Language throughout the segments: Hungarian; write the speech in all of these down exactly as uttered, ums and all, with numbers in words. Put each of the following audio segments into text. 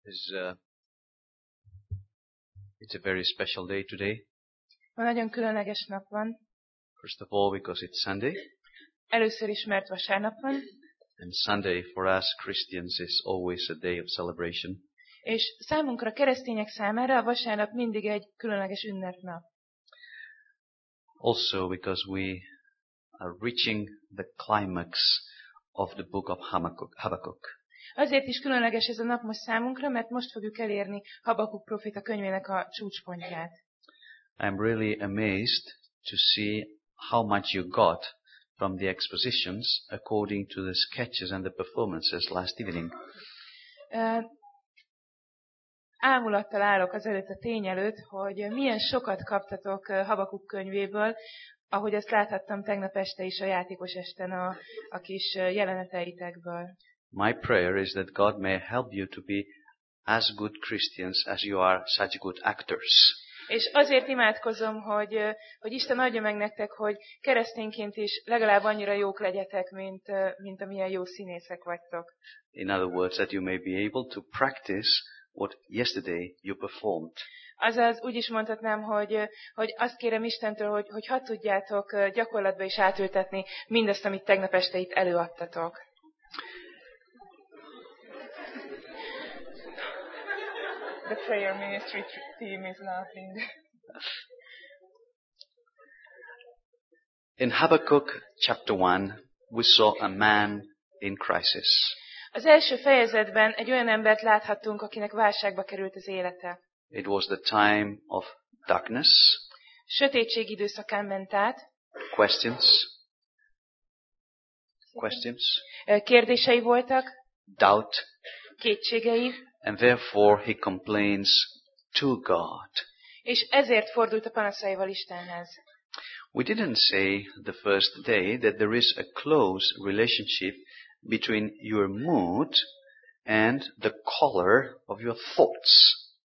It's, uh, it's a very special day today. Ma nagyon különleges nap van. First of all, because it's Sunday. Először is, mert vasárnap van. And Sunday for us Christians is always a day of celebration. És számunkra, keresztények számára a vasárnap mindig egy különleges ünnepnap. Also because we are reaching the climax of the book of Habakkuk. Azért is különleges ez a nap most számunkra, mert most fogjuk elérni Habakuk próféta könyvének a csúcspontját. I'm really amazed to see how much you got from the expositions according to the sketches and the performances last evening. Uh, ámulattal állok azelőtt a tény előtt, hogy milyen sokat kaptatok Habakuk könyvéből, ahogy ezt láthattam tegnap este is a játékos esten a, a kis jeleneteitekből. My prayer is that God may help you to be as good Christians as you are such good actors. És azért imádkozom, hogy, hogy Isten adja meg nektek, hogy keresztényként is legalább annyira jók legyetek, mint, mint amilyen jó színészek vagytok. In other words, that you may be able to practice what yesterday you performed. Azaz úgy is mondhatnám, hogy, hogy azt kérem Istentől, hogy, hogy hadd tudjátok gyakorlatba is átültetni mindazt, amit tegnap este itt előadtatok. The prayer ministry team is laughing. In Habakkuk chapter one, we saw a man in crisis. Az első fejezetben egy olyan embert láthattunk, akinek válságba került az élete. It was the time of darkness. Sötétség időszakán ment át. Questions. Questions. Kérdései voltak. Doubt. Kétségei. And therefore he complains to God. És ezért fordult a panaszaival Istenhez. We didn't say the first day that there is a close relationship between your mood and the color of your thoughts.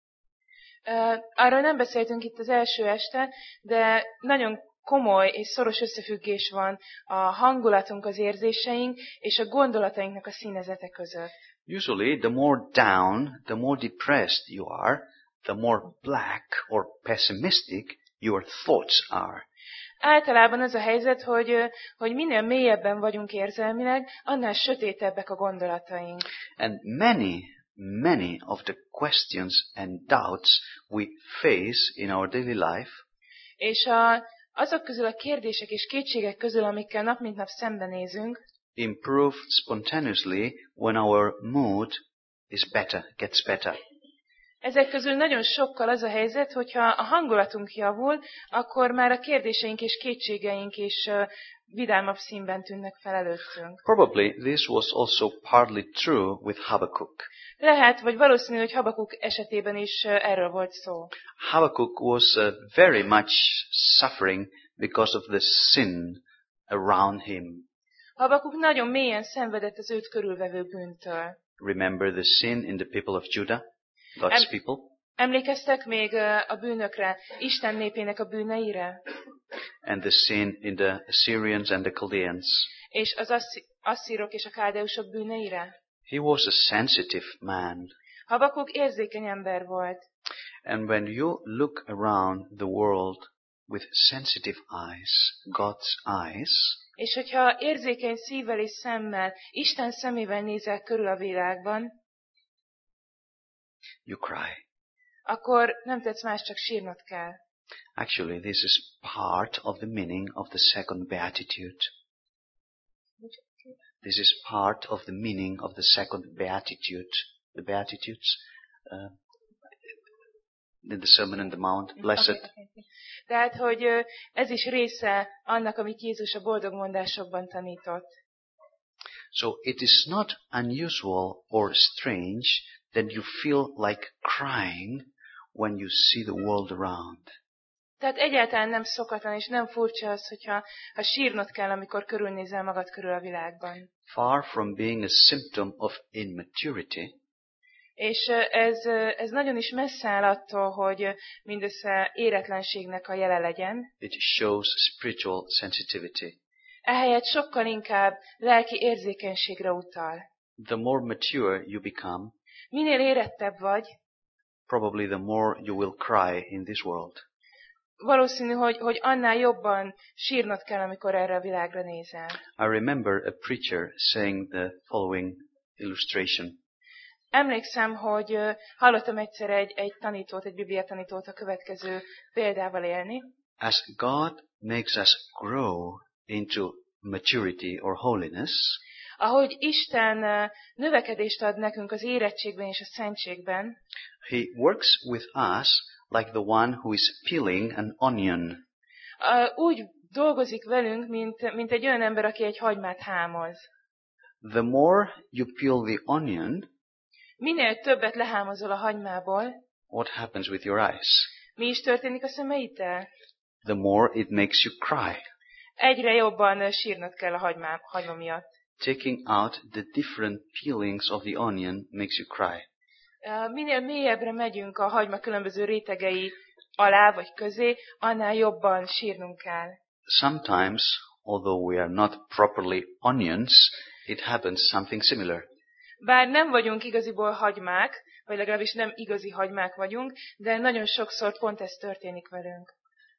Uh, arról nem beszéltünk itt az első este, de nagyon komoly és szoros összefüggés van a hangulatunk, az érzéseink és a gondolatainknak a színezete között. Usually, the more down, the more depressed you are, the more black or pessimistic your thoughts are. Általában az a helyzet, hogy, hogy minél mélyebben vagyunk érzelmileg, annál sötétebbek a gondolataink. And many, many of the questions and doubts we face in our daily life és a, azok közül a kérdések és kétségek közül, amikkel nap mint nap szembenézünk, improve spontaneously when our mood is better, gets better. Ezek közül nagyon sokkal az a helyzet, hogyha a hangulatunk javul, akkor már a kérdéseink és kétségeink is uh, vidámabb színben tűnnek fel előttünk. Probably this was also partly true with Habakkuk. Lehet, vagy valószínű, hogy Habakuk esetében is uh, erről volt szó. Habakkuk was uh, very much suffering because of the sin around him. Habakuk nagyon mélyen szenvedett az őt körülvevő bűntől. Remember the sin in the people of Judah, God's Em- people? Emlékeztek még a bűnökre, Isten népének a bűneire? And the sin in the Assyrians and the Chaldeans. És az assz- asszírok és a káldeusok bűneire? He was a sensitive man. Habakuk érzékeny ember volt. And when you look around the world with sensitive eyes, God's eyes, És hogyha érzékeny szívvel és szemmel, Isten szemével nézel körül a világban, you cry. akkor nem tetsz más, csak sírnod kell. Actually, this is part of the meaning of the second beatitude. This is part of the meaning of the second beatitude. The beatitudes uh, in the Sermon on the Mount, blessed. Okay, okay, okay. Tehát, hogy ez is része annak, amit Jézus a boldogmondásokban tanított. So it is not unusual or strange that you feel like crying when you see the world around. Tehát egyáltalán nem szokatlan és nem furcsa az, hogyha ha sírnod kell, amikor körülnézel magad körül a világban. Far from being a symptom of immaturity, És ez, ez nagyon is messze áll attól, hogy mindössze éretlenségnek a jele legyen. it shows spiritual sensitivity. Ehelyett sokkal inkább lelki érzékenységre utal. The more mature you become, Minél érettebb vagy, probably the more you will cry in this world. valószínű, hogy, hogy annál jobban sírnod kell, amikor erre a világra nézel. I remember a preacher saying the following illustration. Emlékszem, hogy uh, hallottam egyszer egy, egy tanítót, egy bibliatanítót a következő példával élni. As God makes us grow into maturity or holiness, ahogy Isten uh, növekedést ad nekünk az érettségben és a szentségben, He works with us like the one who is peeling an onion. uh, úgy dolgozik velünk, mint, mint egy olyan ember, aki egy hagymát hámoz. The more you peel the onion, Minél többet lehámozol a hagymából, what happens with your eyes? mi is történik a szemeiddel? The more it makes you cry. Egyre jobban uh, sírnod kell a hagymá, hagyma miatt. Taking out the different peelings of the onion makes you cry. Uh, minél mélyebbre megyünk a hagyma különböző rétegei alá vagy közé, annál jobban sírnunk kell. Sometimes, although we are not properly onions, it happens something similar. Bár nem vagyunk igaziból hagymák, vagy legalábbis nem igazi hagymák vagyunk, de nagyon sokszor pont ez történik velünk.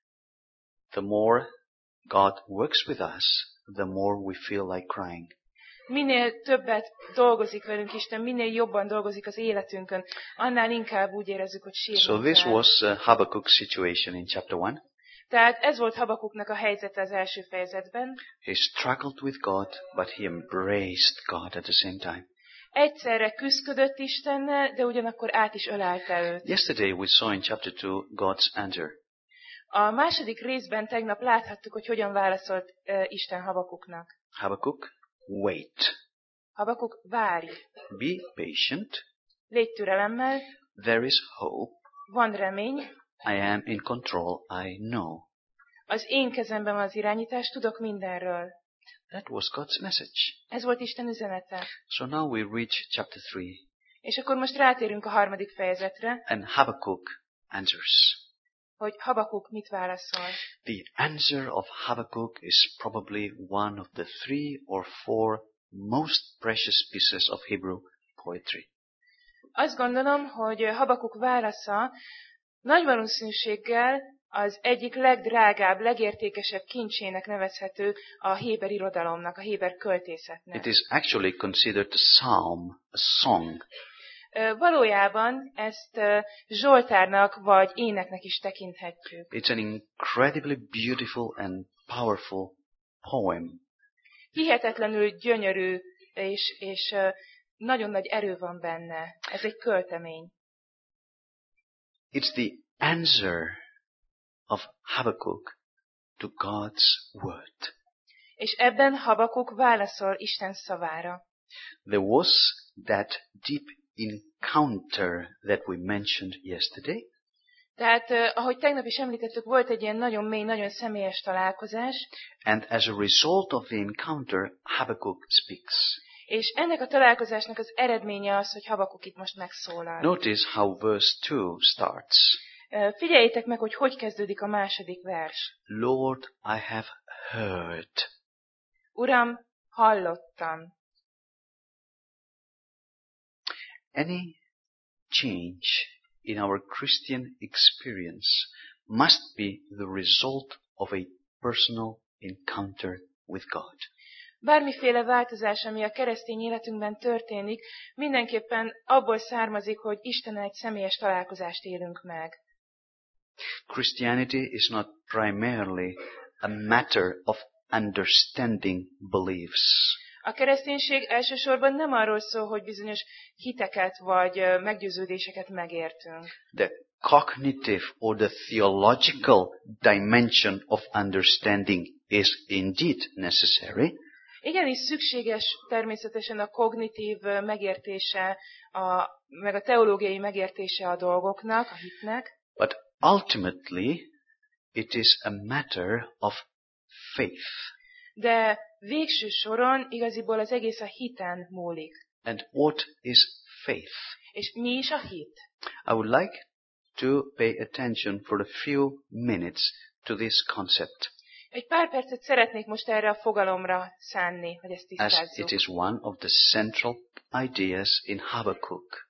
The more God works with us, the more we feel like crying. Minél többet dolgozik velünk Isten, minél jobban dolgozik az életünkön, annál inkább úgy érezzük, hogy sírnunk So this kell. was uh, Habakkuk's situation in chapter one. Tehát ez volt Habakuknak a helyzete az első fejezetben. He struggled with God, but he embraced God at the same time. Egyszerre küszködött Istennel, de ugyanakkor át is ölelte őt. Yesterday we saw in chapter two God's answer. A második részben tegnap láthattuk, hogy hogyan válaszolt uh, Isten Habakuknak. Habakkuk, wait. Habakuk, várj, Be patient. légy türelemmel, There is hope. van remény, I am in control. I know. az én kezemben van az irányítás, tudok mindenről. That was God's message. Ez volt Isten üzenete. So now we reach chapter three. És akkor most rátérünk a harmadik fejezetre, And Habakkuk answers. hogy Habakuk mit válaszol. The answer of Habakkuk is probably one of the three or four most precious pieces of Hebrew poetry. Azt gondolom, hogy Habakuk válasza nagy valószínűséggel az egyik legdrágább, legértékesebb kincsének nevezhető a héber irodalomnak, a héber költészetnek. It is actually considered a psalm, a song. Ö, Valójában ezt ö, zsoltárnak vagy éneknek is tekinthetjük. It's an incredibly beautiful and powerful poem. Hihetetlenül gyönyörű és, és ö, nagyon nagy erő van benne. Ez egy költemény. It's the answer of Habakkuk to God's word. És ebben Habakuk válaszol Isten szavára. There was that deep encounter that we mentioned yesterday. Tehát, eh, ahogy tegnap is említettük, volt egy ilyen nagyon mély, nagyon személyes találkozás, And as a result of the encounter, Habakkuk speaks. és ennek a találkozásnak az eredménye az, hogy Habakuk itt most megszólal. Notice how verse two starts. Eh, Figyeljétek meg, hogy hogy kezdődik a második vers. Lord, I have heard. Uram, hallottam. Any change in our Christian experience must be the result of a personal encounter with God. Bármiféle változás, ami a keresztény életünkben történik, mindenképpen abból származik, hogy Istennel egy személyes találkozást élünk meg. Christianity is not primarily a matter of understanding beliefs. A kereszténység elsősorban nem arról szól, hogy bizonyos hiteket vagy ö, meggyőződéseket megértünk. The cognitive or the theological dimension of understanding is indeed necessary, Igenis szükséges természetesen a kognitív ö, megértése, a, meg a teológiai megértése a dolgoknak, a hitnek, but ultimately it is a matter of faith. de végső soron igaziból az egész a hiten múlik. And what is faith? És mi is a hit? I would like to pay attention for a few minutes to this concept, Egy pár percet szeretnék most erre a fogalomra szánni, hogy ezt as tisztázzuk. it is one of the central ideas in Habakkuk.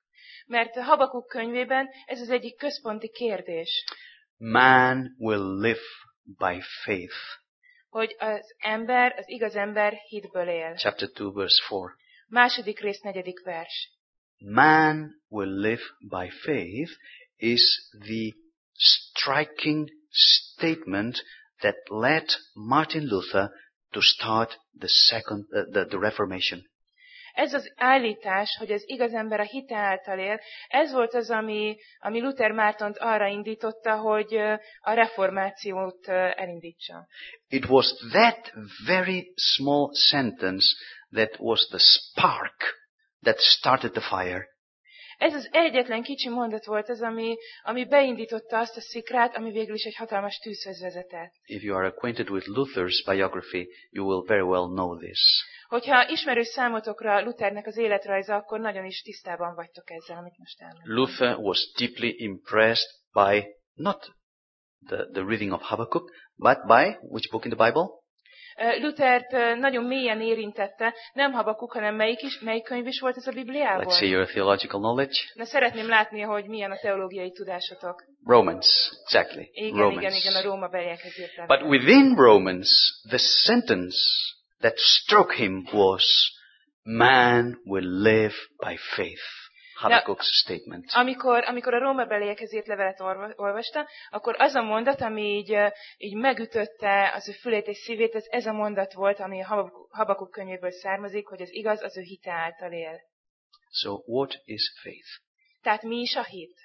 Mert Habakuk könyvében ez az egyik központi kérdés. Man will live by faith. Hogy az ember, az igaz ember hitből él. Chapter two, verse four. Második rész, negyedik vers. Man will live by faith is the striking statement that led Martin Luther to start the second, uh, the, the Reformation. Ez az állítás, hogy az igaz ember a hite által él, ez volt az, ami, ami Luther Mártont arra indította, hogy a reformációt elindítsa. It was that very small sentence that was the spark that started the fire. Ez az egyetlen kicsi mondat volt az, ami, ami beindította azt a szikrát, ami végül is egy hatalmas tűzhöz vezetett. If you are acquainted with Luther's biography, you will very well know this. Hogyha ismerős számotokra Luthernek az életrajza, akkor nagyon is tisztában vagytok ezzel, amit most elmondtam. Luther was deeply impressed by not the, the reading of Habakkuk, but by which book in the Bible? Luthert nagyon mélyen érintette, nem Habakuk, hanem melyik is, melyik könyv is volt ez a Bibliából? Let's see your theological knowledge. Na, szeretném látni, hogy milyen a teológiai tudásotok. Romans, exactly. Igen, Romans. igen, igen, a Róma beliekhez írt levél. But within Romans, the sentence that struck him was, man will live by faith. Habakkuk's statement. Amikor, amikor a Róma beliekhez írt levelet olvasta, akkor az a mondat, ami így, így megütötte az ő fülét és szívét, ez, ez a mondat volt, ami a Habakuk könyvéből származik, hogy az igaz az ő hite által él. So what is faith? Tehát mi is a hit?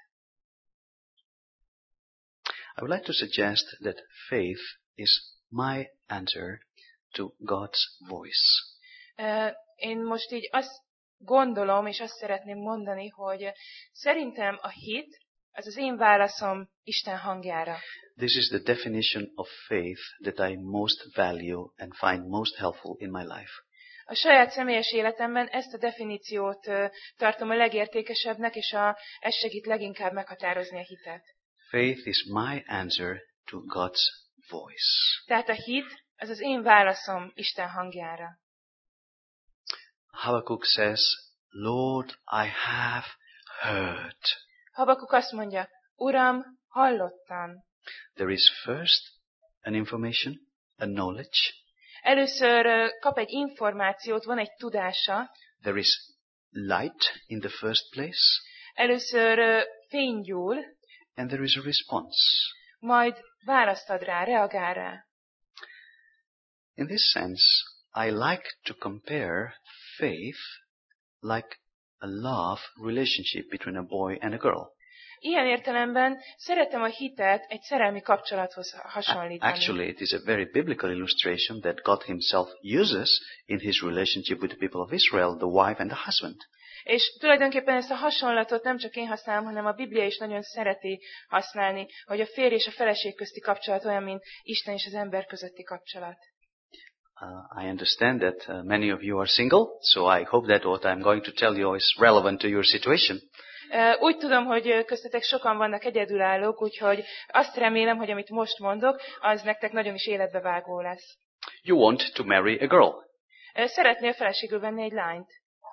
I would like to suggest that faith is my answer to God's voice. Uh, én most így azt gondolom, és azt szeretném mondani, hogy szerintem a hit, az az én válaszom Isten hangjára. This is the definition of faith that I most value and find most helpful in my life. A saját személyes életemben ezt a definíciót uh, tartom a legértékesebbnek, és a, ez segít leginkább meghatározni a hitet. Faith is my answer to God's voice. Tehát a hit, az az én válaszom Isten hangjára. Habakkuk says, Lord, I have heard. Habakuk azt mondja, Uram, hallottam. There is first an information, a knowledge. Először kap egy információt, van egy tudása. There is light in the first place. Először fény gyúl. And there is a response. Majd választ ad rá, reagál rá. In this sense, I like to compare faith like a love relationship between a boy and a girl. Ilyen értelemben szeretem a hitet egy szerelmi kapcsolathoz hasonlítani. Actually, it is a very biblical illustration that God himself uses in his relationship with the people of Israel, the wife and the husband. És tulajdonképpen ezt a hasonlatot nem csak én használom, hanem a Biblia is nagyon szereti használni, hogy a férj és a feleség közti kapcsolat olyan, mint Isten és az ember közötti kapcsolat. Uh, I understand that uh, many of you are single, so I hope that what I'm going to tell you is relevant to your situation. Uh, úgy tudom, hogy köztetek sokan vannak egyedülállók, úgyhogy azt remélem, hogy amit most mondok, az nektek nagyon is életbevágó lesz. You want to marry a girl. Uh, szeretnél feleségül venni egy lányt.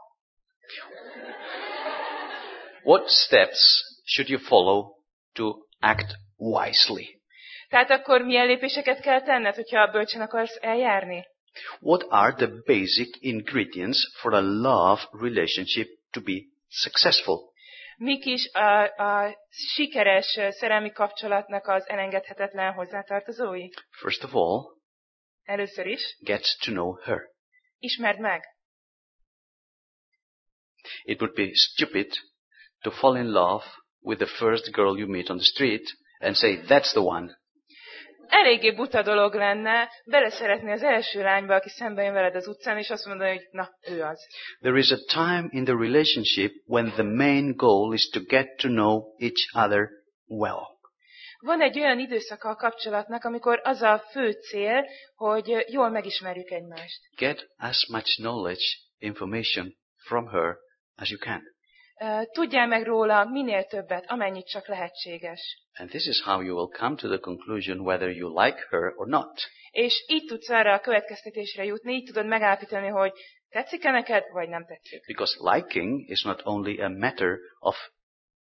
What steps should you follow to act wisely? Tehát akkor milyen lépéseket kell tenned, hogyha bölcsen akarsz eljárni? What are the basic ingredients for a love relationship to be successful? Mik is a, a sikeres szerelmi kapcsolatnak az elengedhetetlen hozzátartozói? First of all, először is get to know her. Ismerd meg. It would be stupid to fall in love with the first girl you meet on the street and say, that's the one. Eléggé buta dolog lenne beleszeretni az első lányba, aki szembe jön veled az utcán, és azt mondani, hogy na, ő az. There is a time in the relationship when the main goal is to get to know each other well. Van egy olyan időszaka a kapcsolatnak, amikor az a fő cél, hogy jól megismerjük egymást. Get as much knowledge, information from her as you can. Tudjál meg róla minél többet, amennyit csak lehetséges. And this is how you will come to the conclusion whether you like her or not. És így tudsz arra a következtetésre jutni, így tudod megállapítani, hogy tetszik-e neked, vagy nem tetszik. Because liking is not only a matter of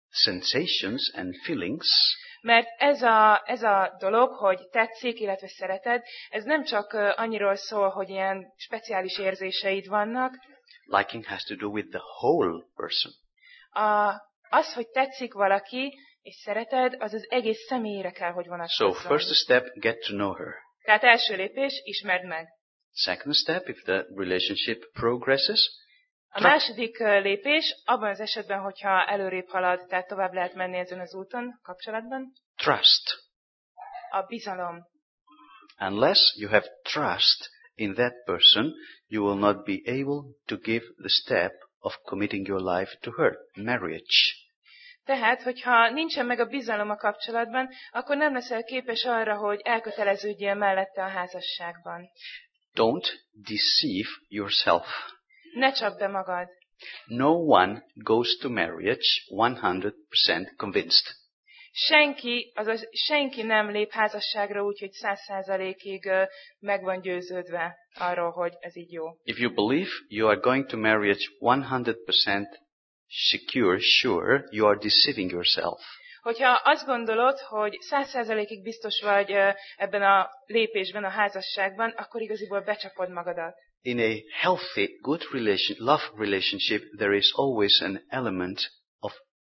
sensations and feelings, mert ez a, ez a dolog, hogy tetszik, illetve szereted, ez nem csak uh, annyiról szól, hogy ilyen speciális érzéseid vannak. liking has to do with the whole person. A, az, hogy tetszik valaki, és szereted, az az egész személyre kell, hogy So vonatkozzon. first step, get to know her. Tehát első lépés, ismerd meg. Second step, if the relationship progresses, A második lépés, abban az esetben, hogyha előrébb halad, tehát tovább lehet menni ezen az úton, kapcsolatban, trust. a bizalom. Unless you have trust in that person, you will not be able to give the step of committing your life to her, marriage. Tehát, hogyha nincsen meg a bizalom a kapcsolatban, akkor nem leszel képes arra, hogy elköteleződjél mellette a házasságban. Don't deceive yourself. Ne csapd be magad. No one goes to marriage one hundred percent convinced. Senki, azaz senki nem lép házasságra úgy, hogy száz százalékig meg van győződve arról, hogy ez így jó. If you believe you are going to marriage one hundred percent secure, sure, you are deceiving yourself. Hogyha azt gondolod, hogy száz százalékig biztos vagy ebben a lépésben, a házasságban, akkor igaziból becsapod magadat. In a healthy, good relation, love relationship, there is always an element of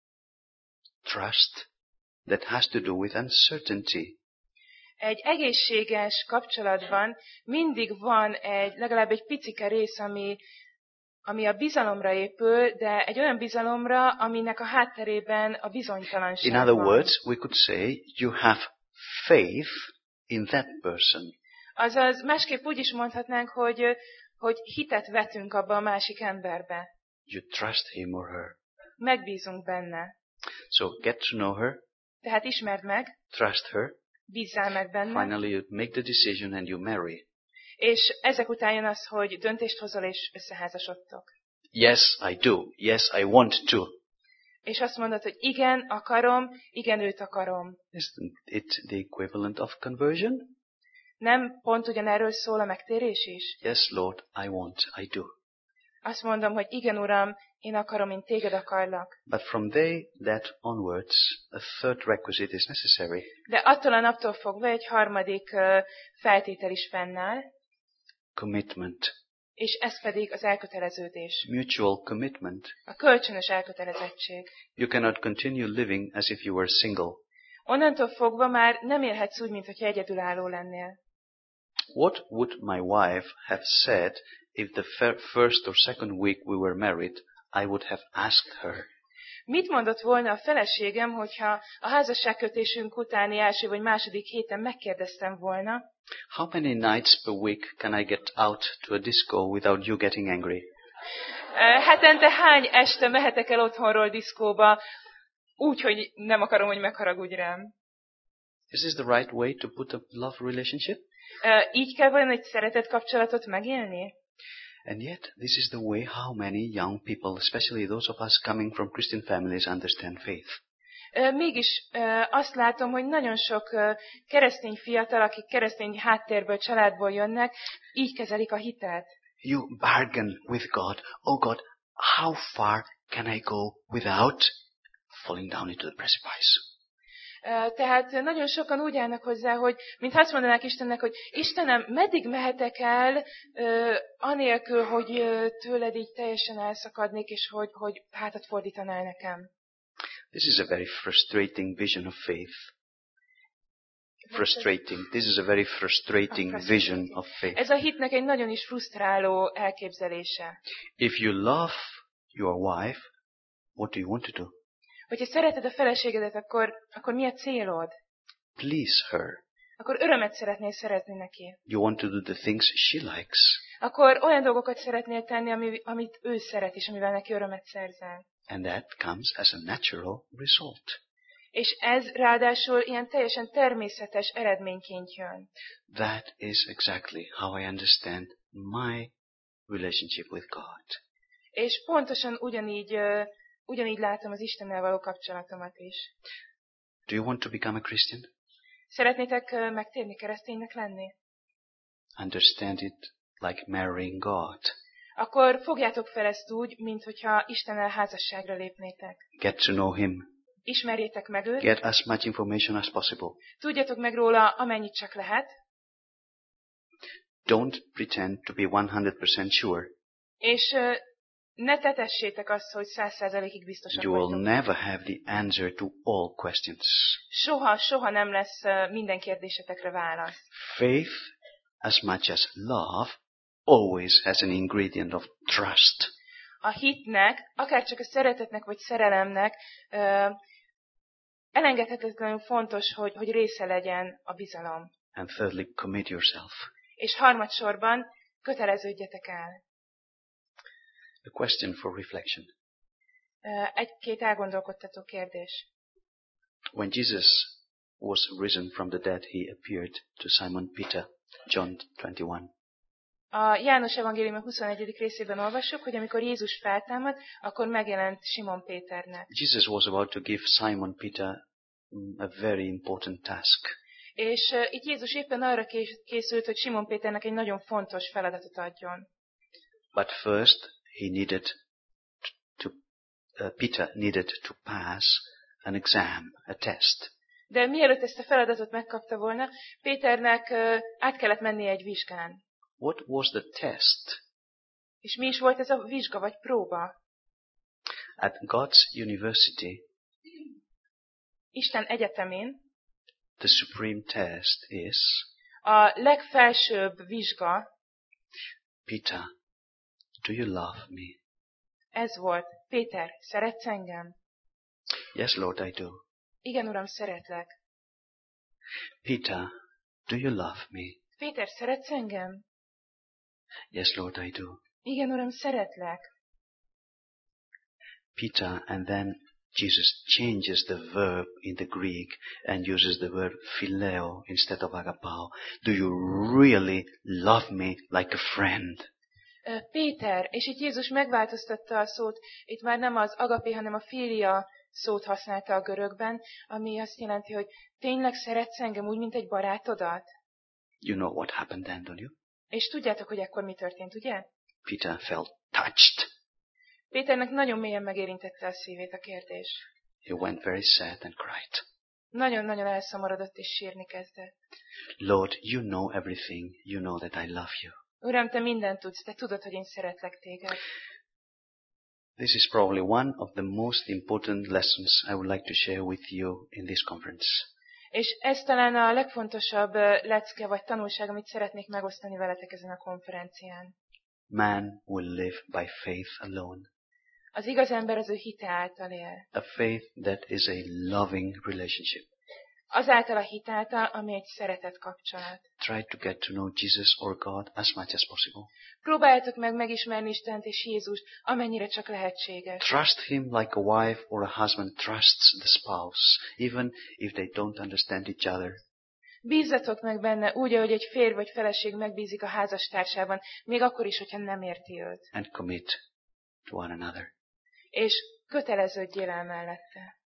trust that has to do with uncertainty. Egy egészséges kapcsolatban mindig van egy, legalább egy picike rész, ami, ami a bizalomra épül, de egy olyan bizalomra, aminek a hátterében a bizonytalanság In other van. words, we could say you have faith in that person. Azaz másképp úgy is mondhatnánk, hogy, hogy hitet vetünk abba a másik emberbe. You trust him or her. Megbízunk benne. So get to know her, Tehát ismerd meg, trust her. bízzál meg benne, Finally, you make the decision and you marry. és ezek után jön az, hogy döntést hozol és összeházasodtok. Yes, I do. Yes, I want to. És azt mondod, hogy igen, akarom, igen, őt akarom. Isn't it the equivalent of conversion? Nem pont ugyanerről szól a megtérés is? Yes, Lord, I want, I do. Azt mondom, hogy igen, Uram, én akarom, én téged akarlak. But from day that onwards, a third requisite is necessary. De attól a naptól fogva egy harmadik uh, feltétel is fennáll, Commitment. és ez pedig az elköteleződés. Mutual commitment. A kölcsönös elkötelezettség. You cannot continue living as if you were single. Onnantól fogva már nem élhetsz úgy, mintha egyedülálló lennél. What would my wife have said if the fir- first or second week we were married, I would have asked her? Mit mondott volna a feleségem, hogyha a házasságkötésünk utáni első vagy második héten megkérdeztem volna, How many nights per week can I get out to a disco without you getting angry? hetente hány este mehetek el otthonról diszkóba, úgy, hogy nem akarom, hogy megharagudj rám. Is this the right way to put a love relationship? Így kell vajon egy szeretett kapcsolatot megélni? And yet, this is the way how many young people, especially those of us coming from Christian families, understand faith. Mégis azt látom, hogy nagyon sok keresztény fiatal, akik keresztény háttérből, családból jönnek, így kezelik a hitet. You bargain with God. Oh God, how far can I go without falling down into the precipice? Tehát nagyon sokan úgy állnak hozzá, hogy mintha azt mondanák Istennek, hogy Istenem, meddig mehetek el, uh, anélkül, hogy uh, tőled így teljesen elszakadnék, és hogy, hogy hátat fordítanál nekem. This is a very frustrating vision of faith. Frustrating. This is a very frustrating vision of faith. Ez a hitnek egy nagyon is frusztráló elképzelése. If you love your wife, what do you want to do? Hogyha szereted a feleségedet, akkor, akkor mi a célod? Please her. Akkor örömet szeretnél szerezni neki. You want to do the things she likes. Akkor olyan dolgokat szeretnél tenni, ami, amit ő szeret, és amivel neki örömet szerzel. And that comes as a natural result. És ez ráadásul ilyen teljesen természetes eredményként jön. That is exactly how I understand my relationship with God. És pontosan ugyanígy, uh, ugyanígy látom az Istennel való kapcsolatomat is. Do you want to become a Christian? Szeretnétek uh, megtérni, kereszténynek lenni? Understand it like marrying God. Akkor fogjátok fel ezt úgy, mint hogyha Istennel házasságra lépnétek. Get to know Him. Ismerjétek meg őt. Get as much information as possible. Tudjatok meg róla, amennyit csak lehet. Don't pretend to be one hundred percent sure. És uh, ne tetessétek azt, hogy száz százalékig biztosak You will vagytok. never have the answer to all questions. Soha, soha nem lesz uh, minden kérdésetekre válasz. Faith, as much as love, always has an ingredient of trust. A hitnek, akár csak a szeretetnek vagy szerelemnek uh, elengedhetetlenül fontos, hogy, hogy része legyen a bizalom. And thirdly, commit yourself. És harmadsorban köteleződjetek el. A question for reflection. Uh, egy-két elgondolkodtató kérdés. When Jesus was risen from the dead, he appeared to Simon Peter, John twenty-one. A János evangélium huszonegyedik részében olvassuk, hogy amikor Jézus feltámad, akkor megjelent Simon Péternek. Jesus was about to give Simon Peter a very important task. És uh, itt Jézus éppen arra készült, hogy Simon Péternek egy nagyon fontos feladatot adjon. But first, he needed to, uh, Peter needed to pass an exam, a test. De mielőtt ezt a feladatot megkapta volna, Péternek uh, át kellett mennie egy vizsgán. What was the test? És mi is volt ez a vizsga vagy próba? At God's university, Isten egyetemén the supreme test is, a legfelsőbb vizsga, Peter, do you love me? ez volt: Péter, szeretsz engem? Yes, Lord, I do. Igen, Uram, szeretlek. Peter, do you love me? Péter, szeretsz engem? Yes, Lord, I do. Igen, Uram, szeretlek. Peter, and then Jesus changes the verb in the Greek and uses the word phileo instead of agapao. Do you really love me like a friend? Péter, és itt Jézus megváltoztatta a szót, itt már nem az agapé, hanem a filia szót használta a görögben, ami azt jelenti, hogy tényleg szeretsz engem úgy, mint egy barátodat? You know what happened then, don't you? És tudjátok, hogy ekkor mi történt, ugye? Peter felt touched. Péternek nagyon mélyen megérintette a szívét a kérdés. He went very sad and cried. Nagyon-nagyon elszomorodott és sírni kezdett. Lord, you know everything. You know that I love you. Uram, te mindent tudsz, te tudod, hogy én szeretlek téged. This is probably one of the most important lessons I would like to share with you in this conference. És ez talán a legfontosabb lecke vagy tanulság, amit szeretnék megosztani veletek ezen a konferencián. Man will live by faith alone. Az igaz ember az ő hite által él. A faith that is a loving relationship. Azáltal a hit által, ami egy szeretet kapcsolat. Try to get to know Jesus or God as much as possible. Próbáljátok meg megismerni Istent és Jézust, amennyire csak lehetséges. Trust Him like a wife or a husband trusts the spouse, even if they don't understand each other. Bízzatok meg benne úgy, ahogy egy férj vagy feleség megbízik a házastársában, még akkor is, hogyha nem érti őt. And commit to one another. És köteleződjél el mellette.